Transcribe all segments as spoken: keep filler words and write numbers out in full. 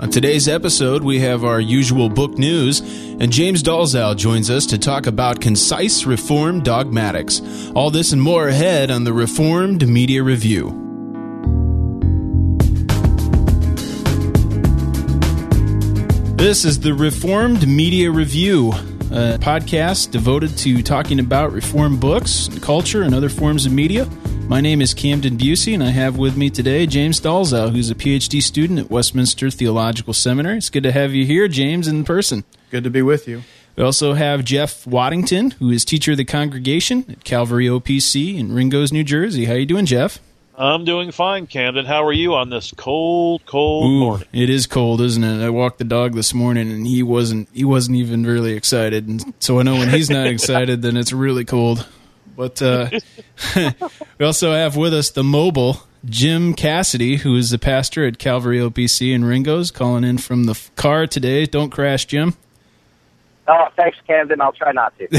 On today's episode, we have our usual book news, and James Dolezal joins us to talk about concise Reformed dogmatics. All this and more ahead on the Reformed Media Review. This is the Reformed Media Review, a podcast devoted to talking about Reformed books, and culture, and other forms of media. My name is Camden Busey, and I have with me today James Dolezal, who's a P H D student at Westminster Theological Seminary. It's good to have you here, James, in person. Good to be with you. We also have Jeff Waddington, who is teacher of the congregation at Calvary O P C in Ringgoes, New Jersey. How you doing, Jeff? I'm doing fine, Camden. How are you on this cold, cold Ooh, morning? It is cold, isn't it? I walked the dog this morning, and he wasn't he wasn't even really excited. And so I know when he's not excited, then it's really cold. But uh, we also have with us the mobile Jim Cassidy, who is the pastor at Calvary O P C in Ringgoes, calling in from the car today. Don't crash, Jim. Oh, thanks, Camden. I'll try not to.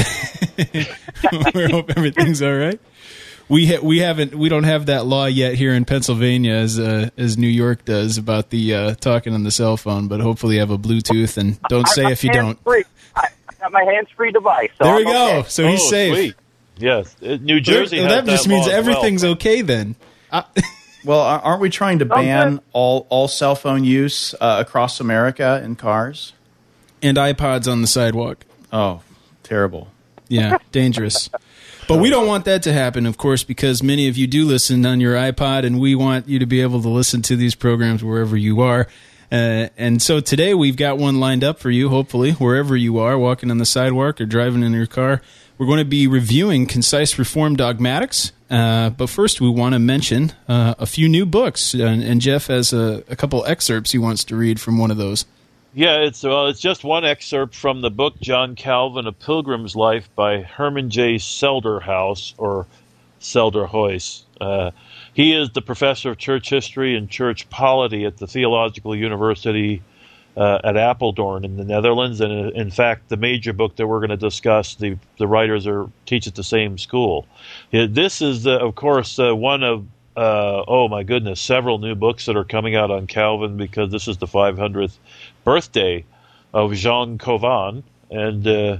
We hope everything's all right. We ha- we haven't we don't have that law yet here in Pennsylvania as uh, as New York does about the uh, talking on the cell phone, but hopefully you have a Bluetooth and don't say if you don't. Free. I got my hands-free device. So there we I'm go. okay. So he's oh, safe. Sweet. Yes, Uh, New Jersey. Well, has that just that means law as everything's well. okay then. I- Well, aren't we trying to Oh, ban good. all, all cell phone use uh, across America in cars? and iPods on the sidewalk. Oh, terrible. Yeah, dangerous. But we don't want that to happen, of course, because many of you do listen on your iPod, and we want you to be able to listen to these programs wherever you are. Uh, and so today we've got one lined up for you, hopefully, wherever you are, walking on the sidewalk or driving in your car. We're going to be reviewing Concise Reformed Dogmatics, uh, but first we want to mention uh, a few new books, and, and Jeff has a, a couple excerpts he wants to read from one of those. Yeah, it's well, it's just one excerpt from the book John Calvin: A Pilgrim's Life by Herman J. Selderhaus or Selderhuis. Uh, he is the professor of church history and church polity at the Theological University uh, at Apeldoorn in the Netherlands, and uh, in fact, the major book that we're going to discuss, the the writers are teach at the same school. Uh, This is, uh, of course, uh, one of uh, oh my goodness, several new books that are coming out on Calvin because this is the five hundredth birthday of Jean Calvin, and uh,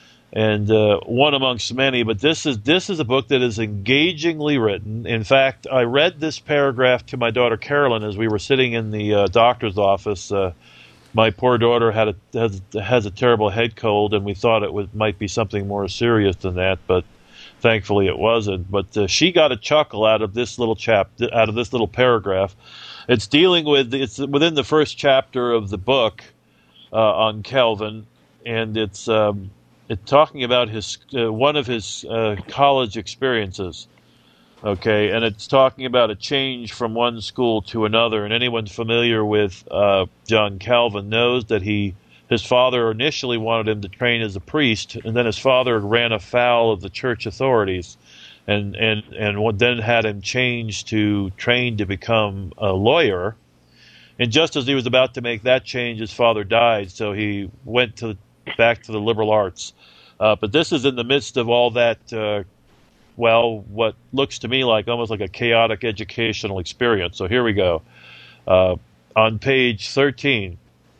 and uh, one amongst many. But this is this is a book that is engagingly written. In fact, I read this paragraph to my daughter Carolyn as we were sitting in the uh, doctor's office. Uh, my poor daughter had a has, has a terrible head cold, and we thought it was might be something more serious than that, but thankfully it wasn't. But uh, she got a chuckle out of this little chap out of this little paragraph. It's dealing with it's within the first chapter of the book uh, on Calvin, and it's um, it's talking about his uh, one of his uh, college experiences. Okay, and it's talking about a change from one school to another. And anyone familiar with uh, John Calvin knows that he his father initially wanted him to train as a priest, and then his father ran afoul of the church authorities. And and and then had him changed to train to become a lawyer. And just as he was about to make that change, his father died, so he went to back to the liberal arts. Uh, but this is in the midst of all that, uh, well, what looks to me like almost like a chaotic educational experience. So here we go. Uh, on page thirteen,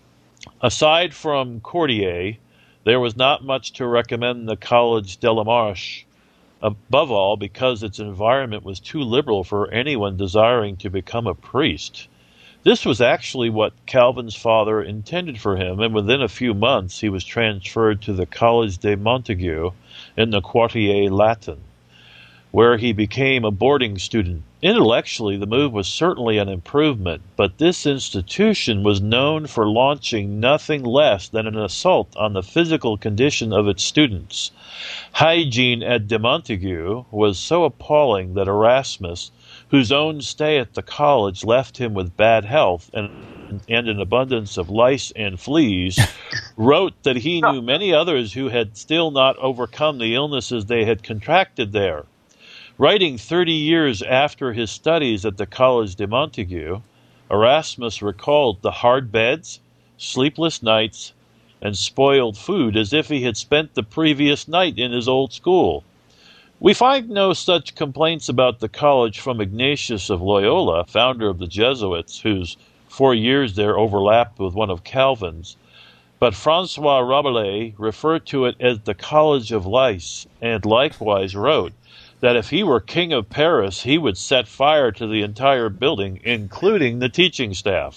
aside from Cordier, there was not much to recommend the College de la Marche, above all because its environment was too liberal for anyone desiring to become a priest. This was actually what Calvin's father intended for him, and within a few months he was transferred to the College de Montaigu in the Quartier Latin, where he became a boarding student. Intellectually, the move was certainly an improvement, but this institution was known for launching nothing less than an assault on the physical condition of its students. Hygiene at de Montaigu was so appalling that Erasmus, whose own stay at the college left him with bad health and, and an abundance of lice and fleas, wrote that he knew many others who had still not overcome the illnesses they had contracted there. Writing thirty years after his studies at the College de Montaigu, Erasmus recalled the hard beds, sleepless nights, and spoiled food as if he had spent the previous night in his old school. We find no such complaints about the college from Ignatius of Loyola, founder of the Jesuits, whose four years there overlapped with one of Calvin's. But Francois Rabelais referred to it as the College of Lice, and likewise wrote that if he were king of Paris, he would set fire to the entire building, including the teaching staff.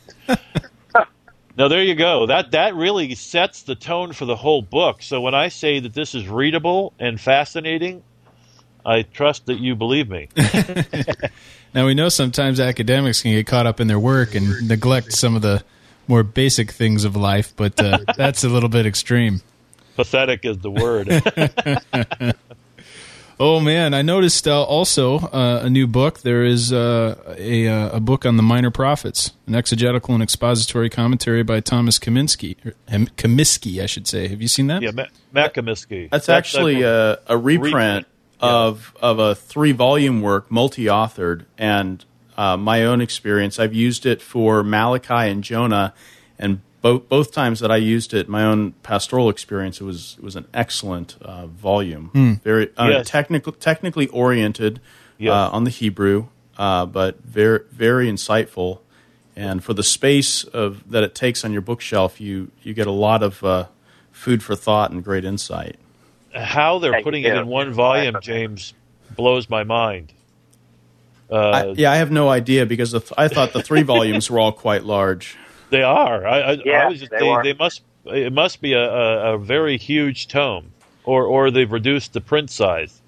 Now, there you go. That that really sets the tone for the whole book. So when I say that this is readable and fascinating, I trust that you believe me. Now, we know sometimes academics can get caught up in their work and neglect some of the more basic things of life, but uh, that's a little bit extreme. Pathetic is the word. Oh, man, I noticed uh, also uh, a new book. There is uh, a, a book on the Minor Prophets, an exegetical and expository commentary by Thomas Kaminsky, or Comiskey, I should say. Have you seen that? Yeah, Matt Comiskey. That's, that's actually a, a reprint, reprint. Yeah. of of a three-volume work, multi-authored, and uh, my own experience. I've used it for Malachi and Jonah, and both both times that I used it, my own pastoral experience, it was it was an excellent uh, volume, mm. very uh, yes. technical, technically oriented yes. uh, on the Hebrew, uh, but very very insightful. And for the space of that it takes on your bookshelf, you you get a lot of uh, food for thought and great insight. How they're putting it in one volume, James, blows my mind. Uh, I, yeah, I have no idea because the th- I thought the three volumes were all quite large. They are. I, I, yeah, I was just, they, they, are. they must. It must be a, a, a very huge tome, or or they've reduced the print size.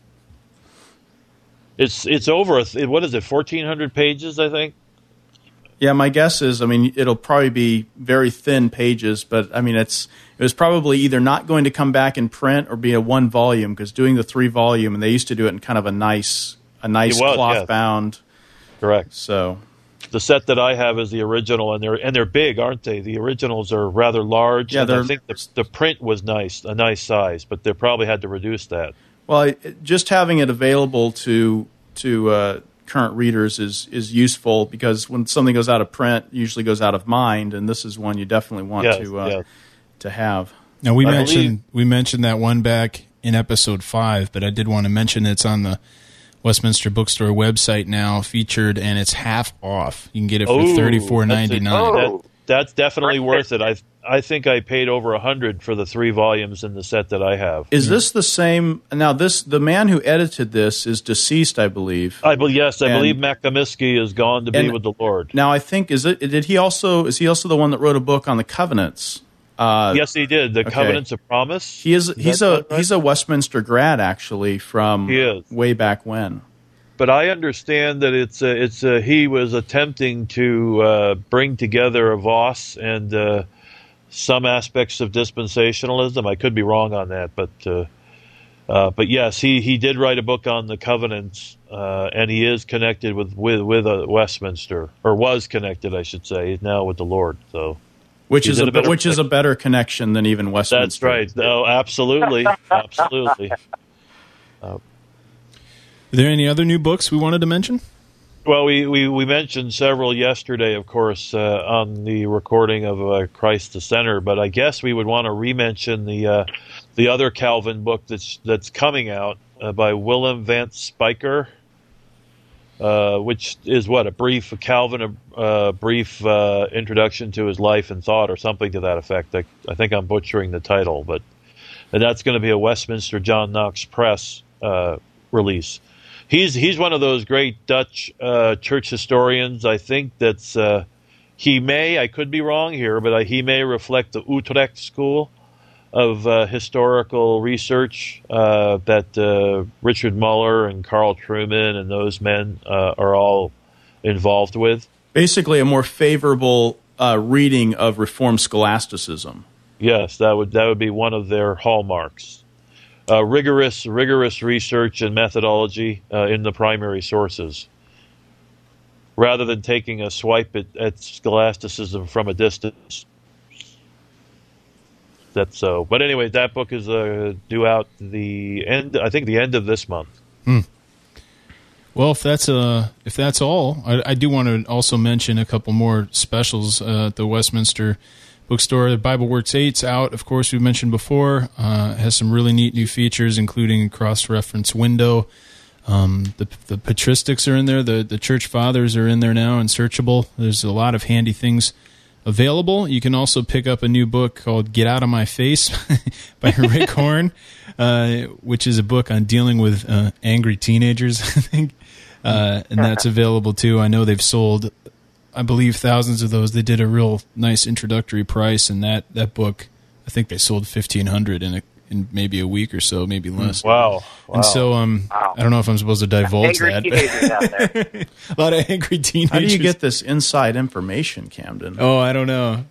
It's it's over. A, what is it? Fourteen hundred pages, I think. Yeah, my guess is, I mean, it'll probably be very thin pages, but I mean, it's it was probably either not going to come back in print or be a one volume, because doing the three volume, and they used to do it in kind of a nice a nice was, cloth yes. bound. Correct. So the set that I have is the original, and they're and they're big, aren't they? The originals are rather large. Yeah, and I think the, the print was nice, a nice size, but they probably had to reduce that. Well, it, just having it available to to uh, current readers is is useful, because when something goes out of print, it usually goes out of mind, and this is one you definitely want yes, to uh, yes. to have. Now we I mentioned believe- we mentioned that one back in episode five, but I did want to mention it's on the Westminster Bookstore website now, featured, and it's half off. You can get it for Oh, thirty-four ninety-nine. Oh. That, that's definitely worth it. I I think I paid over a hundred for the three volumes in the set that I have. Is this the same? Now, this the man who edited this is deceased, I believe. I believe yes, I And- believe Matt Comiskey is gone to be and- with the Lord. Now, I think is it did he also is he also the one that wrote a book on the covenants? Uh, Yes, he did. The okay. Covenants of Promise. he is Is he's that a right? he's a Westminster grad, actually, from He is. way back when. But I understand that it's a, it's a, he was attempting to uh, bring together a Voss and uh, some aspects of dispensationalism. I could be wrong on that, but uh, uh, but yes, he, he did write a book on the covenants, uh, and he is connected with with with uh, Westminster, or was connected, I should say. He's now with the Lord, so Which He's is in a a better which is a better connection than even Westminster. that's right. No, absolutely, absolutely. Are there any other new books we wanted to mention? Well, we, we, we mentioned several yesterday, of course, uh, on the recording of uh, Christ the Center, but I guess we would want to re-mention the uh, the other Calvin book that's that's coming out uh, by Willem Van Spijker, uh, which is what, a brief Calvin, a uh, brief uh, introduction to his life and thought, or something to that effect. I, I think I'm butchering the title, but and that's going to be a Westminster John Knox Press uh, release. He's he's one of those great Dutch uh, church historians. I think that's uh, he may, I could be wrong here, but uh, he may reflect the Utrecht school of uh, historical research uh, that uh, Richard Muller and Carl Truman and those men uh, are all involved with. Basically, a more favorable uh, reading of Reformed scholasticism. Yes, that would that would be one of their hallmarks. Uh, rigorous, rigorous research and methodology uh, in the primary sources, rather than taking a swipe at, at scholasticism from a distance. That's so. But anyway, that book is uh, due out the end. I think the end of this month. Hmm. Well, if that's uh, if that's all, I, I do want to also mention a couple more specials uh, at the Westminster Bookstore. The Bible Works eight's out, of course, we mentioned before. Uh, has some really neat new features, including a cross-reference window, Um, the the patristics are in there. The the church fathers are in there now and searchable. There's a lot of handy things available. You can also pick up a new book called Get Out of My Face by Rick Horn, uh, which is a book on dealing with uh, angry teenagers, I think. Uh, and that's available too. I know they've sold, I believe, thousands of those. They did a real nice introductory price, and that, that book, I think they sold fifteen hundred in a, in maybe a week or so, maybe less. Wow. wow. And so um, Wow. I don't know if I'm supposed to divulge Angry that. teenagers out there. A lot of angry teenagers. How do you get this inside information, Camden? Oh, I don't know.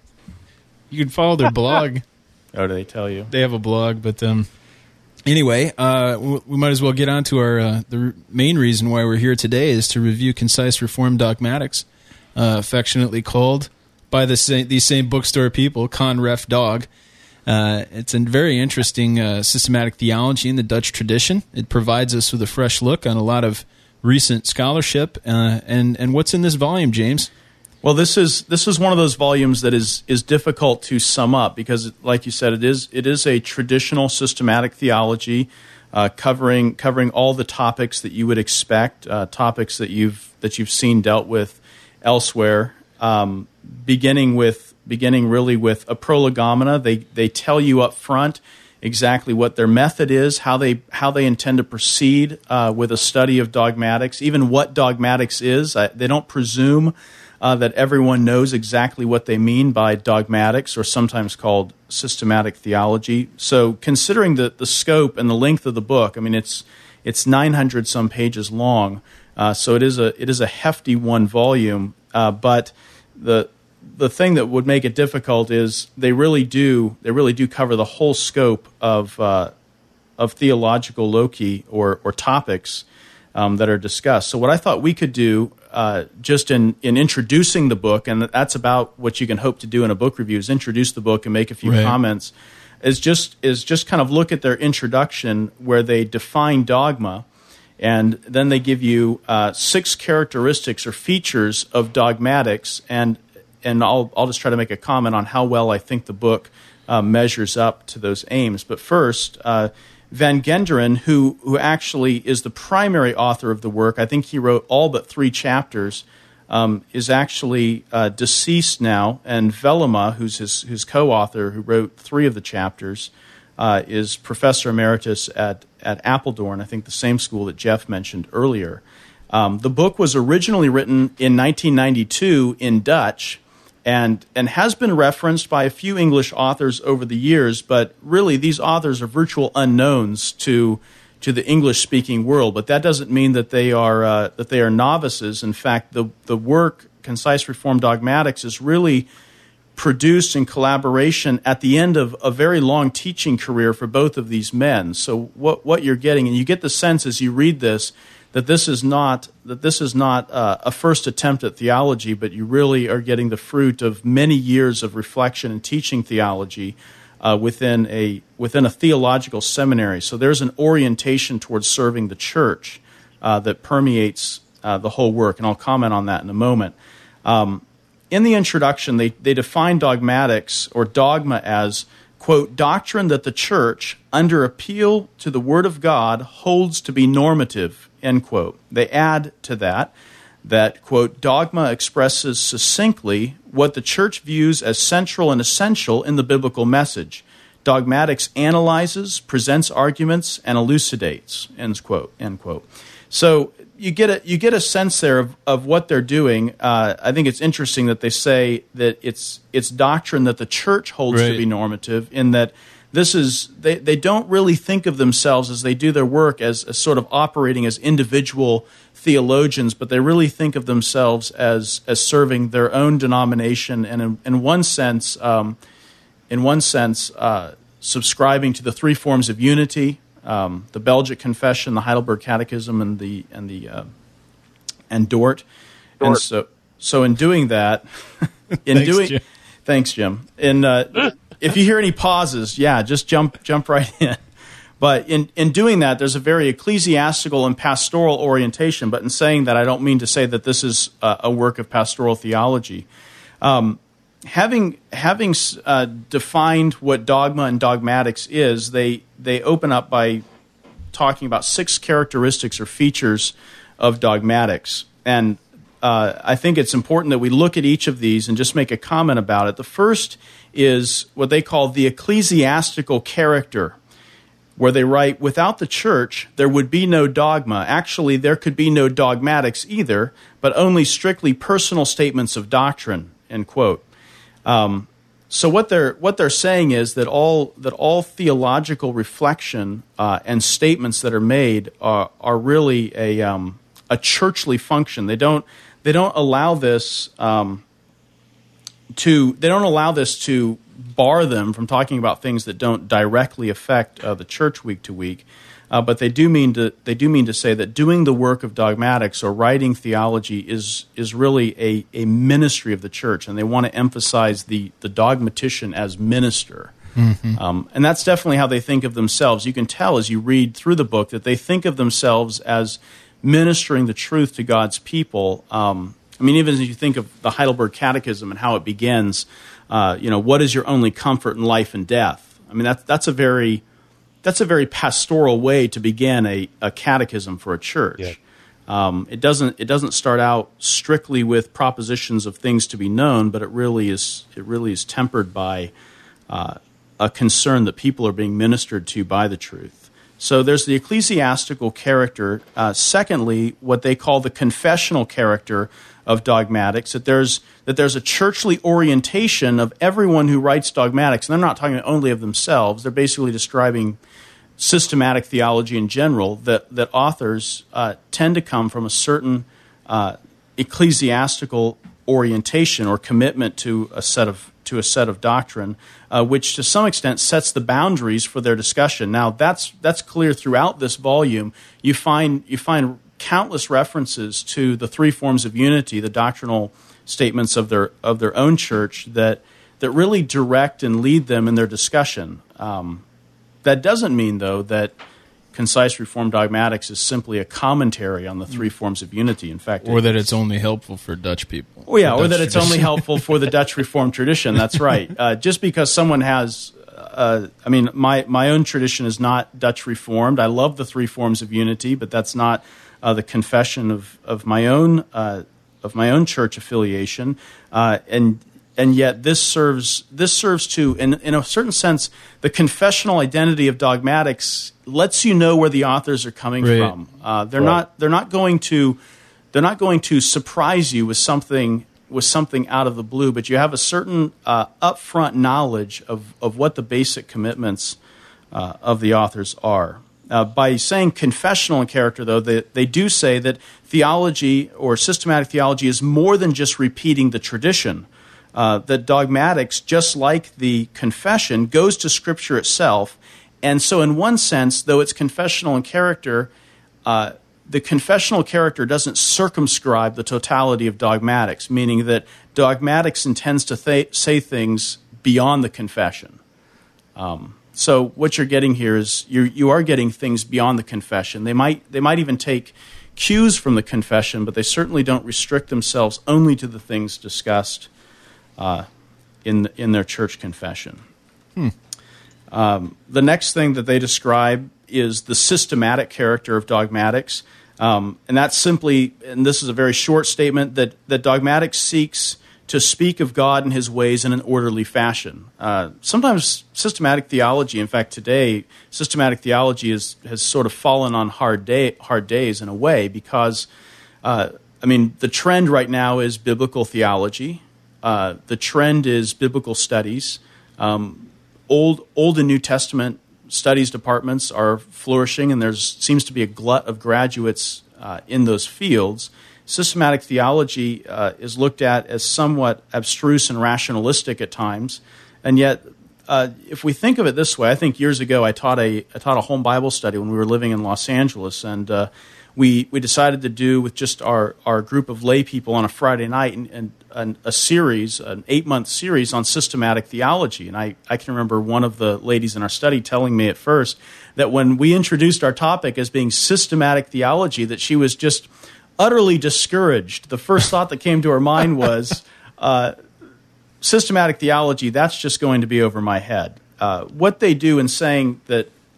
You can follow their blog. Oh, do they tell you? They have a blog, but um, anyway, uh, we might as well get on to our uh, the main reason why we're here today is to review Concise Reformed Dogmatics, uh, affectionately called by the same, these same bookstore people, Conref Dog. Uh, it's a very interesting uh, systematic theology in the Dutch tradition. It provides us with a fresh look on a lot of recent scholarship. Uh, and and what's in this volume, James? Well, this is this is one of those volumes that is is difficult to sum up because, like you said, it is it is a traditional systematic theology uh, covering covering all the topics that you would expect, uh, topics that you've that you've seen dealt with elsewhere. Um, beginning with beginning really with a prolegomena, they they tell you up front exactly what their method is, how they how they intend to proceed uh, with a study of dogmatics, even what dogmatics is. I, they don't presume Uh, that everyone knows exactly what they mean by dogmatics, or sometimes called systematic theology. So considering the, the scope and the length of the book, I mean, it's it's nine hundred some pages long, uh, so it is a it is a hefty one volume. Uh, but the the thing that would make it difficult is they really do they really do cover the whole scope of uh, of theological loci or or topics um, that are discussed. So what I thought we could do, Uh, just in, in introducing the book, and that's about what you can hope to do in a book review, is introduce the book and make a few right. comments, is just is just kind of look at their introduction where they define dogma, and then they give you uh, six characteristics or features of dogmatics, and and I'll I'll just try to make a comment on how well I think the book uh, measures up to those aims. But first, uh, Van Genderen, who who actually is the primary author of the work, I think he wrote all but three chapters, um, is actually uh, deceased now, and Velema, who's his whose co-author, who wrote three of the chapters, uh, is professor emeritus at at Apeldoorn, I think the same school that Jeff mentioned earlier. Um, the book was originally written in nineteen ninety-two in Dutch, and and has been referenced by a few English authors over the years, but really these authors are virtual unknowns to to the English-speaking world. But that doesn't mean that they are uh, that they are novices. In fact, the the work Concise Reformed Dogmatics is really produced in collaboration at the end of a very long teaching career for both of these men. So what what you're getting, and you get the sense as you read this, that this is not that this is not uh, a first attempt at theology, but you really are getting the fruit of many years of reflection and teaching theology uh, within a within a theological seminary. So there's an orientation towards serving the church uh, that permeates uh, the whole work, and I'll comment on that in a moment. Um, in the introduction, they they define dogmatics or dogma as, quote, doctrine that the church, under appeal to the Word of God, holds to be normative, end quote. They add to that that, quote, dogma expresses succinctly what the church views as central and essential in the biblical message. Dogmatics analyzes, presents arguments, and elucidates, end quote, end quote. So you get a you get a sense there of, of what they're doing. Uh, I think it's interesting that they say that it's it's doctrine that the church holds right. to be normative, in that this is they, they don't really think of themselves as they do their work as, as sort of operating as individual theologians, but they really think of themselves as as serving their own denomination, and in, in one sense, um, in one sense, uh, subscribing to the three forms of unity. Um, the Belgic Confession, the Heidelberg Catechism, and the and the uh, and Dort. Dort, and so so in doing that, in thanks, doing Jim. thanks, Jim. In uh, if you hear any pauses, yeah, just jump jump right in. But in in doing that, there's a very ecclesiastical and pastoral orientation. But in saying that, I don't mean to say that this is a, a work of pastoral theology. Um, Having having uh, defined what dogma and dogmatics is, they they open up by talking about six characteristics or features of dogmatics. And uh, I think it's important that we look at each of these and just make a comment about it. The first is what they call the ecclesiastical character, where they write, without the church, there would be no dogma. Actually, there could be no dogmatics either, but only strictly personal statements of doctrine, end quote. Um, so what they're what they're saying is that all that all theological reflection uh, and statements that are made are, are really a um, a churchly function. They don't they don't allow this um, to they don't allow this to bar them from talking about things that don't directly affect uh, the church week to week. Uh, but they do mean to they do mean to say that doing the work of dogmatics or writing theology is is really a, a ministry of the church, and they want to emphasize the the dogmatician as minister. Mm-hmm. Um, and that's definitely how they think of themselves. You can tell as you read through the book that they think of themselves as ministering the truth to God's people. Um, I mean, even as you think of the Heidelberg Catechism and how it begins, uh, you know, what is your only comfort in life and death? I mean, that's that's a very That's a very pastoral way to begin a, a catechism for a church. Yeah. Um, it doesn't it doesn't start out strictly with propositions of things to be known, but it really is it really is tempered by uh, a concern that people are being ministered to by the truth. So there's the ecclesiastical character. Uh, secondly, what they call the confessional character of dogmatics, that there's that there's a churchly orientation of everyone who writes dogmatics, and they're not talking only of themselves. They're basically describing systematic theology in general, that, that authors uh, tend to come from a certain uh, ecclesiastical orientation or commitment to a set of to a set of doctrine, uh, which to some extent sets the boundaries for their discussion. Now, that's that's clear throughout this volume. You find you find countless references to the three forms of unity, the doctrinal statements of their of their own church that that really direct and lead them in their discussion. Um, that doesn't mean, though, that concise Reformed dogmatics is simply a commentary on the three forms of unity. In fact, or it, that it's only helpful for Dutch people. Oh yeah, or Dutch that it's tradition. only helpful for the Dutch Reformed tradition. That's right. Uh, just because someone has, uh, I mean, my my own tradition is not Dutch Reformed. I love the three forms of unity, but that's not uh, the confession of of my own uh, of my own church affiliation. Uh, and and yet this serves this serves to, in in a certain sense, the confessional identity of dogmatics lets you know where the authors are coming right. from. Uh, they're right. not they're not going to they're not going to surprise you with something with something out of the blue, but you have a certain uh, upfront knowledge of of what the basic commitments uh, of the authors are. Uh, by saying confessional in character, though, they, they do say that theology or systematic theology is more than just repeating the tradition. Uh, that dogmatics, just like the confession, goes to Scripture itself. And so in one sense, though it's confessional in character, uh, the confessional character doesn't circumscribe the totality of dogmatics, meaning that dogmatics intends to th- say things beyond the confession. Um, so what you're getting here is you you are getting things beyond the confession. They might they might even take cues from the confession, but they certainly don't restrict themselves only to the things discussed uh, in in their church confession. Hmm. Um, the next thing that they describe is the systematic character of dogmatics. Um, and that's simply, and this is a very short statement, that, that dogmatics seeks to speak of God and his ways in an orderly fashion. Uh, sometimes systematic theology, in fact today, systematic theology is, has sort of fallen on hard day, hard days in a way because, uh, I mean, the trend right now is biblical theology. Uh, the trend is biblical studies. Um, Old, Old and New Testament studies departments are flourishing, and there seems to be a glut of graduates uh, in those fields. Systematic theology uh, is looked at as somewhat abstruse and rationalistic at times, and yet, uh, if we think of it this way, I think years ago I taught a I taught a home Bible study when we were living in Los Angeles, and uh, we we decided to do with just our, our group of lay people on a Friday night and, and An, a series, an eight-month series on systematic theology. And I, I can remember one of the ladies in our study telling me at first that when we introduced our topic as being systematic theology, that she was just utterly discouraged. The first thought that came to her mind was, uh, systematic theology, that's just going to be over my head. Uh, what they do in saying that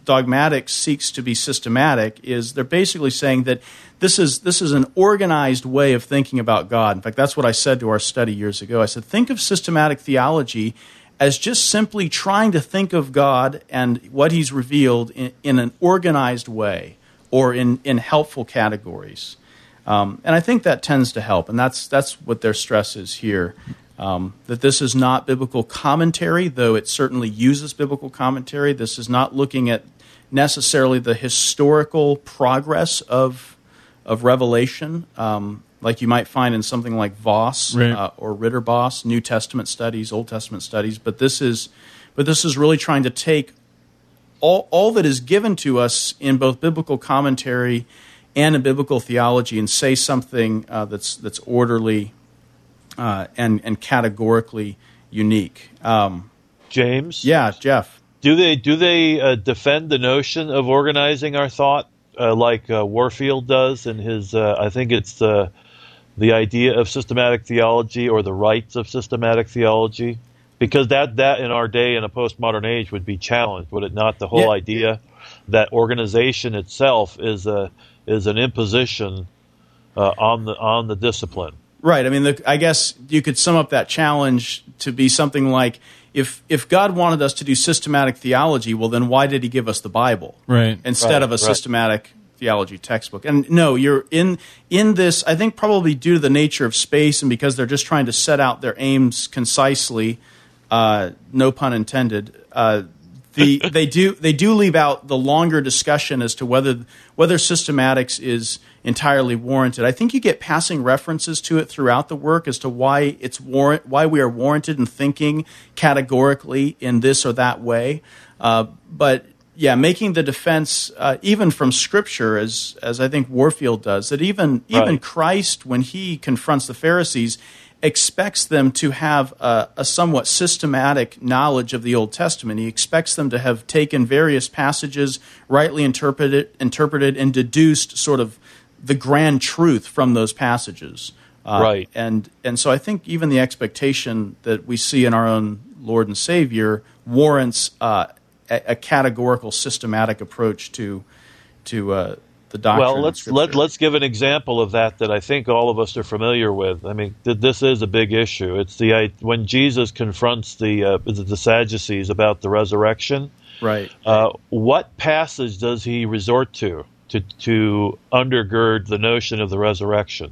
dogmatics seeks to be systematic is they're basically saying that this is this is an organized way of thinking about God. In fact, that's what I said to our study years ago. I said, think of systematic theology as just simply trying to think of God and what he's revealed in, in an organized way or in, in helpful categories. Um, and I think that tends to help, and that's that's what their stress is here, um, that this is not biblical commentary, though it certainly uses biblical commentary. This is not looking at necessarily the historical progress of of Revelation, um, like you might find in something like Voss right. uh, or Ritterboss, New Testament studies, Old Testament studies. But this is, but this is really trying to take all all that is given to us in both biblical commentary and in biblical theology, and say something uh, that's that's orderly uh, and and categorically unique. Um, James, yeah, Jeff. Do they do they uh, defend the notion of organizing our thought uh, like uh, Warfield does in his? Uh, I think it's the the idea of systematic theology or the rights of systematic theology, because that that in our day in a postmodern age would be challenged, would it not? The whole yeah. idea that organization itself is a is an imposition uh, on the on the discipline. Right. I mean, the, I guess you could sum up that challenge to be something like, if if God wanted us to do systematic theology, well, then why did he give us the Bible? Right. Instead right, of a right. systematic theology textbook. And no, you're in in this, I think probably due to the nature of space and because they're just trying to set out their aims concisely, uh, no pun intended, uh, The, they do they do leave out the longer discussion as to whether whether systematics is entirely warranted. I think you get passing references to it throughout the work as to why it's warrant why we are warranted in thinking categorically in this or that way. Uh, but yeah, making the defense uh, even from Scripture, as as I think Warfield does, that even even right. Christ, when he confronts the Pharisees, expects them to have a, a somewhat systematic knowledge of the Old Testament. He expects them to have taken various passages, rightly interpreted, interpreted and deduced sort of the grand truth from those passages. Uh, right. And and so I think even the expectation that we see in our own Lord and Savior warrants uh, a, a categorical, systematic approach to to uh, the doctrine. Well, let's let, let's give an example of that that I think all of us are familiar with. I mean, th- this is a big issue. It's the I, when Jesus confronts the uh, the Sadducees about the resurrection. Right. Uh, what passage does he resort to to to undergird the notion of the resurrection?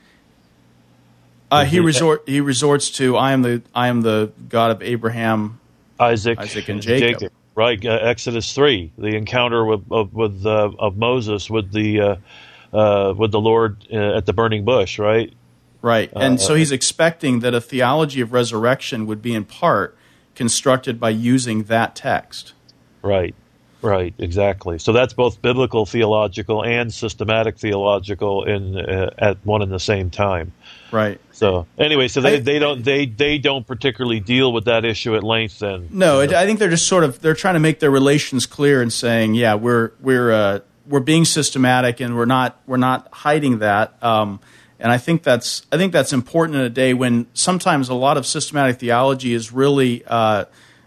Uh, he resort he resorts to I am the I am the God of Abraham, Isaac, Isaac and Jacob. Jacob. Right, uh, Exodus three, the encounter with of, with uh, of Moses with the uh, uh, with the Lord uh, at the burning bush, right? Right, and uh, so he's expecting that a theology of resurrection would be in part constructed by using that text. Right, right, exactly. So that's both biblical theological and systematic theological in uh, at one and the same time. Right. So anyway, so they, I, they don't they, they don't particularly deal with that issue at length. Then no, I think they're just sort of they're trying to make their relations clear and saying, yeah, we're we're uh, we're being systematic and we're not we're not hiding that. Um, and I think that's I think that's important in a day when sometimes a lot of systematic theology is really uh,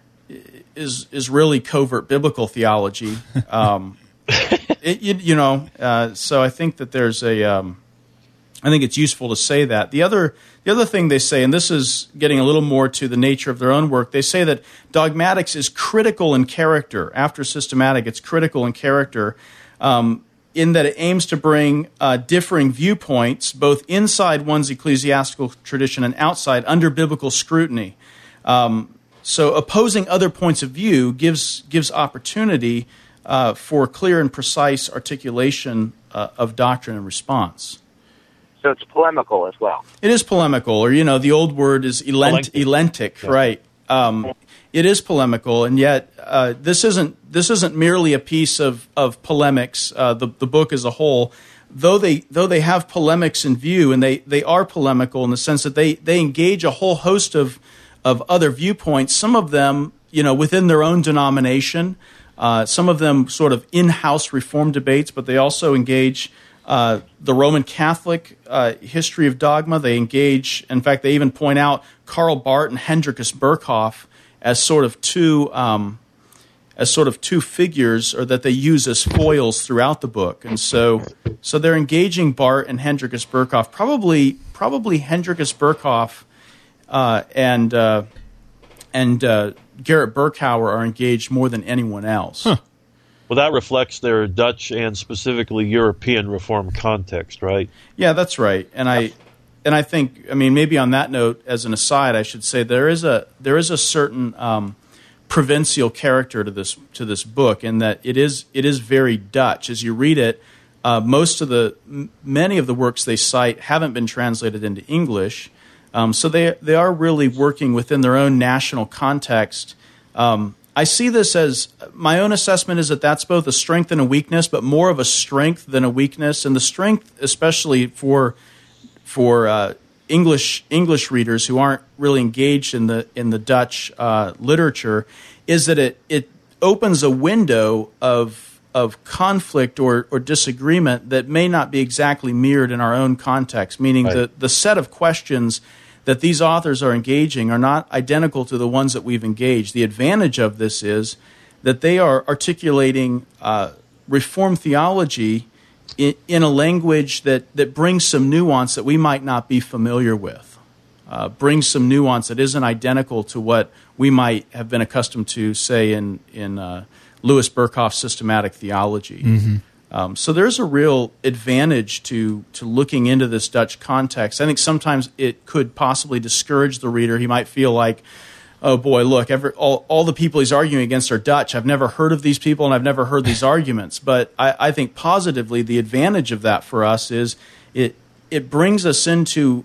is is really covert biblical theology. Um, it, you, you know, uh, so I think that there's a um, I think it's useful to say that. The other the other thing they say, and this is getting a little more to the nature of their own work, they say that dogmatics is critical in character. After systematic, it's critical in character um, in that it aims to bring uh, differing viewpoints, both inside one's ecclesiastical tradition and outside, under biblical scrutiny. Um, so opposing other points of view gives gives opportunity uh, for clear and precise articulation uh, of doctrine and response. So it's polemical as well. It is polemical, or, you know, the old word is elent, elentic, yeah. right? Um, it is polemical, and yet uh, this isn't this isn't merely a piece of of polemics. Uh, the the book as a whole, though they though they have polemics in view, and they, they are polemical in the sense that they they engage a whole host of of other viewpoints. Some of them, you know, within their own denomination. Uh, some of them sort of in-house reform debates, but they also engage. Uh, the Roman Catholic uh, history of dogma. They engage, in fact, they even point out Karl Barth and Hendrikus Berkhoff as sort of two um, as sort of two figures, or that they use as foils throughout the book. And so so they're engaging Bart and Hendrikus Berkhoff. Probably probably Hendrikus Berkhoff uh, and uh, and uh, Gerrit Berkouwer are engaged more than anyone else. Huh. Well, that reflects their Dutch and specifically European Reform context, right? Yeah, that's right. And I and I think, I mean, maybe on that note, as an aside, I should say there is a there is a certain um, provincial character to this to this book, in that it is it is very Dutch. As you read it, uh, most of the m- many of the works they cite haven't been translated into English, um, so they they are really working within their own national context. Um, I see this as, my own assessment is that that's both a strength and a weakness, but more of a strength than a weakness. And the strength, especially for for uh, English English readers who aren't really engaged in the in the Dutch uh, literature, is that it it opens a window of of conflict or or disagreement that may not be exactly mirrored in our own context. Meaning right. the the set of questions that these authors are engaging are not identical to the ones that we've engaged. The advantage of this is that they are articulating uh, Reformed theology in, in a language that, that brings some nuance that we might not be familiar with, uh, brings some nuance that isn't identical to what we might have been accustomed to, say, in, in uh, Louis Berkhough's systematic theology. Mm-hmm. Um, so there's a real advantage to to looking into this Dutch context. I think sometimes it could possibly discourage the reader. He might feel like, oh boy, look, every, all, all the people he's arguing against are Dutch. I've never heard of these people, and I've never heard these arguments. But I, I think positively the advantage of that for us is it it brings us into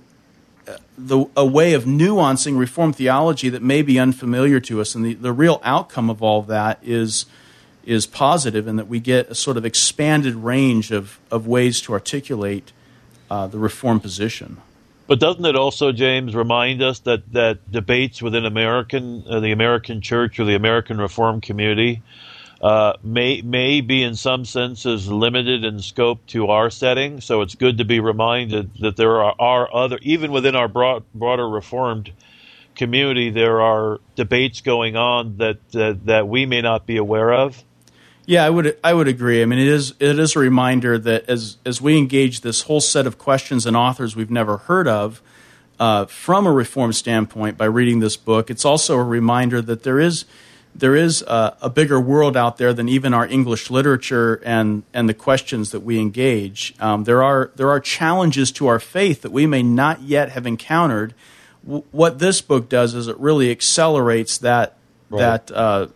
the a way of nuancing Reformed theology that may be unfamiliar to us. And the, the real outcome of all of that is is positive, in that we get a sort of expanded range of, of ways to articulate uh, the Reformed position. But doesn't it also, James, remind us that, that debates within American uh, the American Church or the American Reformed community uh, may may be in some senses limited in scope to our setting? So it's good to be reminded that there are, are other, even within our broad, broader Reformed community, there are debates going on that uh, that we may not be aware of. Yeah, I would I would agree. I mean, it is it is a reminder that as as we engage this whole set of questions and authors we've never heard of uh, from a Reformed standpoint by reading this book, it's also a reminder that there is there is a, a bigger world out there than even our English literature and and the questions that we engage. Um, there are there are challenges to our faith that we may not yet have encountered. W- what this book does is it really accelerates that right. that. Uh,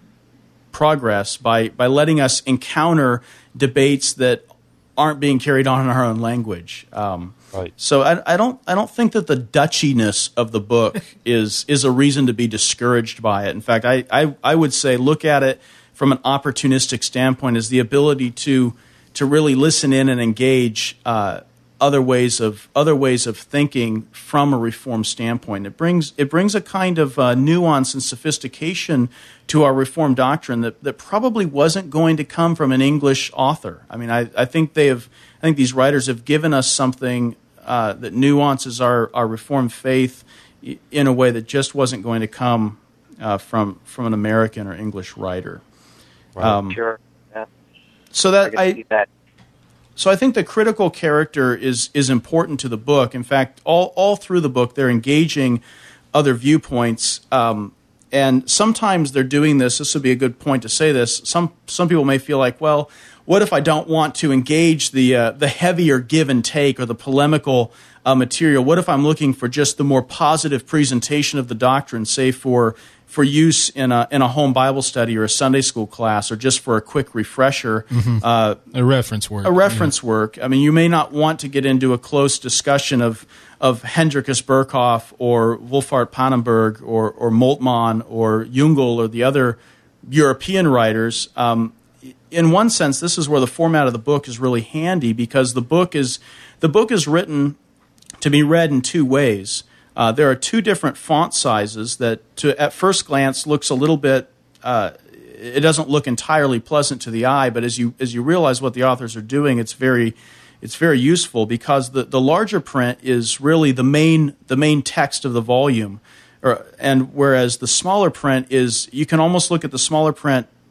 progress by by letting us encounter debates that aren't being carried on in our own language. Um, right. So I, I don't I don't think that the Dutchiness of the book is is a reason to be discouraged by it. In fact, I, I I would say look at it from an opportunistic standpoint as the ability to to really listen in and engage uh, other ways of other ways of thinking from a Reformed standpoint. It brings it brings a kind of uh, nuance and sophistication to our Reformed doctrine that, that probably wasn't going to come from an English author. I mean, I, I think they have. I think these writers have given us something uh, that nuances our, our Reformed faith in a way that just wasn't going to come uh, from from an American or English writer. Right. Um, sure. Yeah. So that I, I. that. So I think the critical character is is important to the book. In fact, all all through the book, they're engaging other viewpoints, um, and sometimes they're doing this. This would be a good point to say this. Some some people may feel like, well, what if I don't want to engage the uh, the heavier give and take or the polemical uh, material? What if I'm looking for just the more positive presentation of the doctrine, say for for use in a in a home Bible study or a Sunday school class, or just for a quick refresher, mm-hmm. uh, a reference work. A reference yeah. work. I mean, you may not want to get into a close discussion of of Hendrikus Berkhoff or Wolfhart Pannenberg or or Moltmann or Jungel or the other European writers. Um, in one sense, this is where the format of the book is really handy, because the book is the book is written to be read in two ways. Uh, there are two different font sizes that, to at first glance, looks a little bit. Uh, it doesn't look entirely pleasant to the eye, but as you as you realize what the authors are doing, it's very it's very useful, because the, the larger print is really the main the main text of the volume, or, and whereas the smaller print is, you can almost look at the smaller print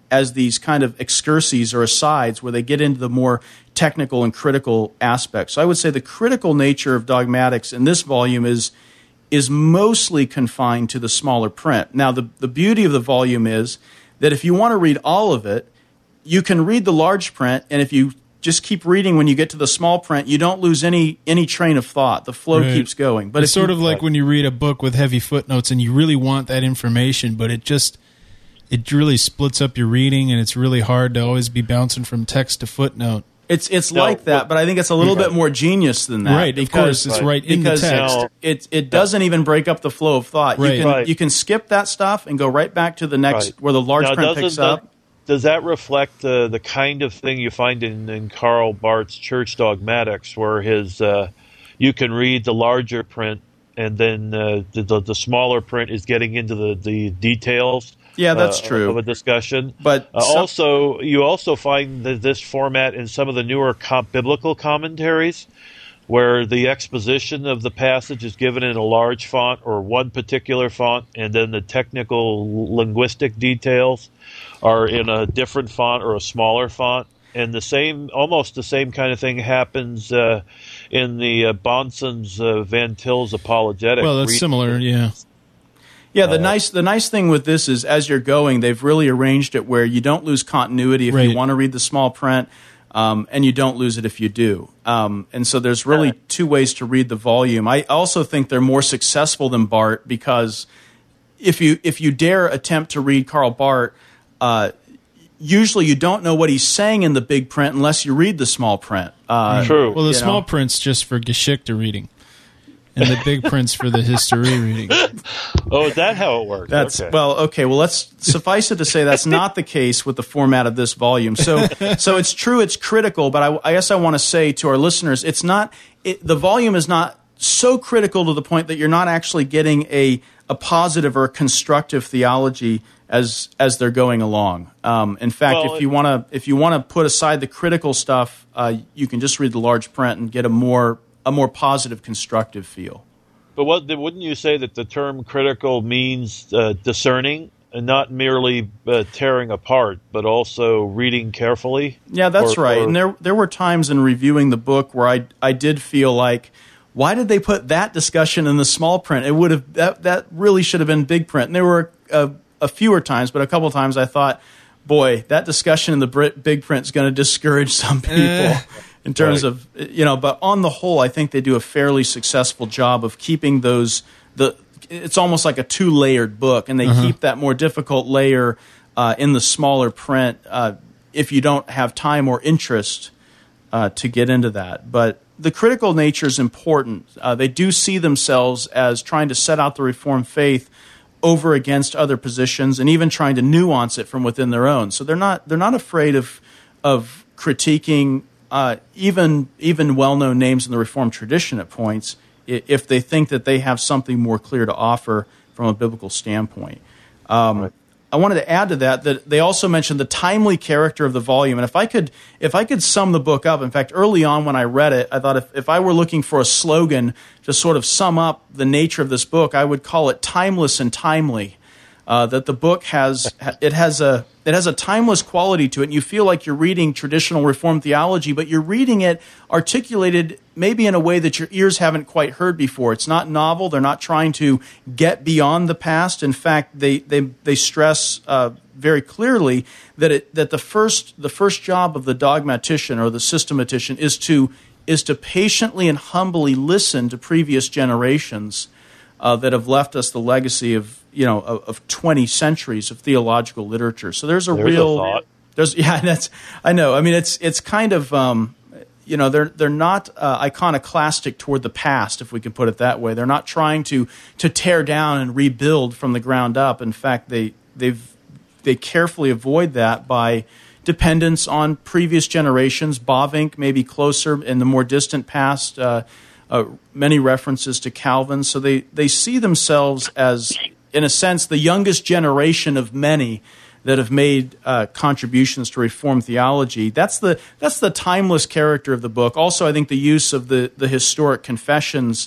as these kind of excurses or asides where they get into the more technical and critical aspects. So I would say the critical nature of dogmatics in this volume is is mostly confined to the smaller print. Now, the, the beauty of the volume is that if you want to read all of it, you can read the large print, and if you just keep reading when you get to the small print, you don't lose any any train of thought. The flow right. keeps going. But it's sort you, of like when you read a book with heavy footnotes and you really want that information, but it just it really splits up your reading, and it's really hard to always be bouncing from text to footnote. It's it's no, like that, but I think it's a little right. bit more genius than that. Right, of course, it's right, right in the text. Now, it it doesn't even break up the flow of thought. Right. You can right. you can skip that stuff and go right back to the next right. where the large now, print picks that, up. Does that reflect uh, the kind of thing you find in, in Karl Barth's Church Dogmatics, where his uh, you can read the larger print and then uh, the, the the smaller print is getting into the, the details? Yeah, that's uh, true. Of a discussion. But uh, some, also, you also find that this format in some of the newer com- biblical commentaries, where the exposition of the passage is given in a large font or one particular font, and then the technical linguistic details are in a different font or a smaller font. And the same, almost the same kind of thing happens uh, in the uh, Bonson's uh, Van Til's apologetic. Well, that's similar, yeah. Yeah, the uh, nice the nice thing with this is as you're going, they've really arranged it where you don't lose continuity if right. you want to read the small print, um, and you don't lose it if you do. Um, and so there's really two ways to read the volume. I also think they're more successful than Barth because if you if you dare attempt to read Karl Barth, uh, usually you don't know what he's saying in the big print unless you read the small print. Uh, True. Well, the small know. print's just for Geschichte reading. And the big print's for the history reading. Oh, is that how it works? That's okay. well, okay. Well, let's suffice it to say that's not the case with the format of this volume. So, so it's true, it's critical, but I, I guess I want to say to our listeners, it's not. It, the volume is not so critical to the point that you're not actually getting a a positive or a constructive theology as as they're going along. Um, in fact, well, if you want to if you want to put aside the critical stuff, uh, you can just read the large print and get a more a more positive, constructive feel. But what, wouldn't you say that the term critical means uh, discerning and not merely uh, tearing apart, but also reading carefully? Yeah, that's or, right. Or, and there there were times in reviewing the book where I I did feel like, why did they put that discussion in the small print? It would have that that really should have been big print. And there were a, a fewer times, but a couple of times I thought, boy, that discussion in the big print is going to discourage some people. Uh. In terms right. of, you know, but on the whole, I think they do a fairly successful job of keeping those, the. It's almost like a two-layered book, and they uh-huh. keep that more difficult layer uh, in the smaller print uh, if you don't have time or interest uh, to get into that. But the critical nature is important. Uh, they do see themselves as trying to set out the Reformed faith over against other positions, and even trying to nuance it from within their own. So they're not they're not afraid of of critiquing. Uh, even even well-known names in the Reformed tradition at points, if they think that they have something more clear to offer from a biblical standpoint. Um, right. I wanted to add to that that they also mentioned the timely character of the volume. And if I could if I could sum the book up, in fact, early on when I read it, I thought if, if I were looking for a slogan to sort of sum up the nature of this book, I would call it timeless and timely. Uh, that the book has it has a it has a timeless quality to it, and you feel like you're reading traditional Reformed theology, but you're reading it articulated maybe in a way that your ears haven't quite heard before. It's not novel. They're not trying to get beyond the past. In fact, they they they stress uh, very clearly that it that the first the first job of the dogmatician or the systematician is to is to patiently and humbly listen to previous generations uh, that have left us the legacy of. You know, of, of twenty centuries of theological literature. So there's a there's real, a thought. there's yeah, that's I know. I mean, it's it's kind of um, you know they're they're not uh, iconoclastic toward the past, if we can put it that way. They're not trying to to tear down and rebuild from the ground up. In fact, they they've they carefully avoid that by dependence on previous generations. Bavinck maybe closer in the more distant past. Uh, uh, many references to Calvin. So they they see themselves as, in a sense, the youngest generation of many that have made uh, contributions to Reformed theology. That's the that's the timeless character of the book. Also, I think the use of the, the historic confessions